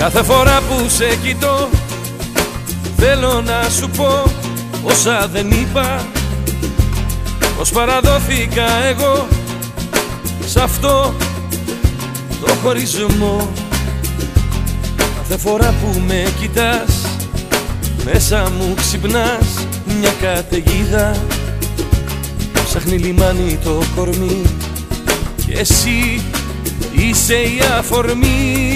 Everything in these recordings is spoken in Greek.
Κάθε φορά που σε κοιτώ θέλω να σου πω όσα δεν είπα, πως παραδόθηκα εγώ σ' αυτό το χωρισμό. Κάθε φορά που με κοιτάς μέσα μου ξυπνάς μια καταιγίδα, ψάχνει λιμάνι το κορμί και εσύ είσαι η αφορμή.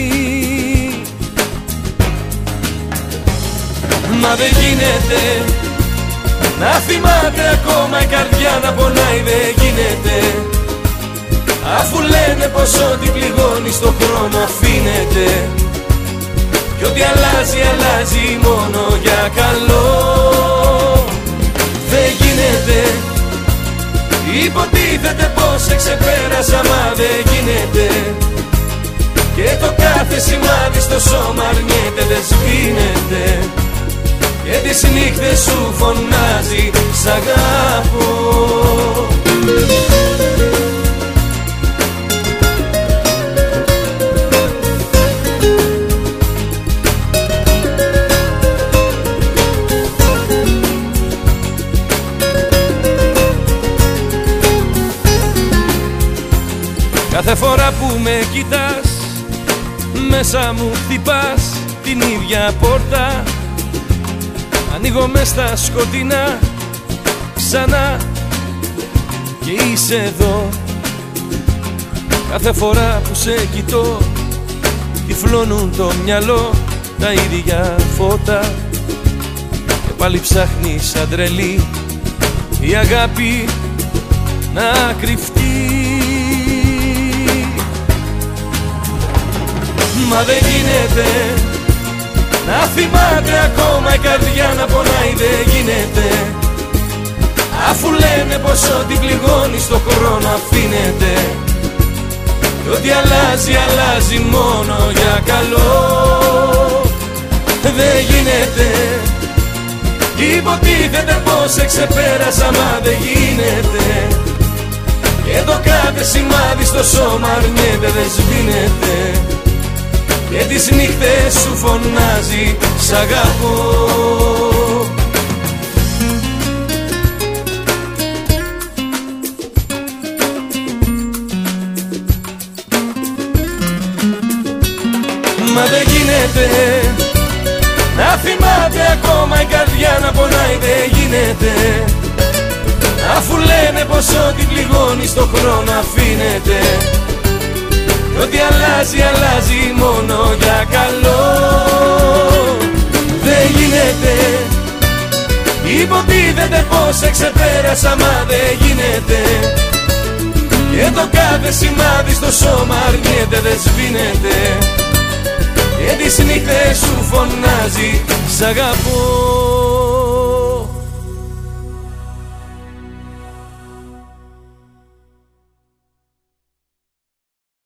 Μα δεν γίνεται να θυμάται ακόμα η καρδιά να πονάει, δεν γίνεται, αφού λένε πως ό,τι πληγώνει στον χρόνο αφήνεται κι ό,τι αλλάζει, αλλάζει μόνο για καλό. Δεν γίνεται, υποτίθεται πως σε ξεπέρασα, μα δεν γίνεται, και το κάθε σημάδι στο σώμα αρνιέται, δεν σβήνεται, και τις νύχτες σου φωνάζει σ' αγαπώ. Κάθε φορά που με κοιτάς μέσα μου χτυπάς την ίδια πόρτα, ανοίγω μες στα σκοτεινά ξανά και είσαι εδώ. Κάθε φορά που σε κοιτώ τυφλώνουν το μυαλό τα ίδια φώτα και πάλι ψάχνεις σαν τρελή η αγάπη να κρυφτεί. Μα δεν γίνεται να θυμάται ακόμα η καρδιά να πονάει, δεν γίνεται, αφού λένε πως ό,τι πληγώνει στον χρόνο αφήνεται και ό,τι αλλάζει, αλλάζει μόνο για καλό. Δεν γίνεται, υποτίθεται πως σε ξεπέρασα, μα δεν γίνεται, και το κάθε σημάδι στο σώμα αρνιέται, δεν σβήνεται, και τις νύχτες σου φωνάζει σ' αγαπώ. Μα δεν γίνεται να θυμάται ακόμα η καρδιά να πονάει, δεν γίνεται, αφού λένε πως ό,τι πληγώνει στον χρόνο αφήνεται κι ό,τι αλλάζει, αλλάζει μόνο για καλό. Δεν γίνεται, υποτίθεται πως σε ξεπέρασα, μα δεν γίνεται, και το κάθε σημάδι στο σώμα αρνιέται, δεν σβήνεται, και τις νύχτες σου φωνάζει σ' αγαπώ.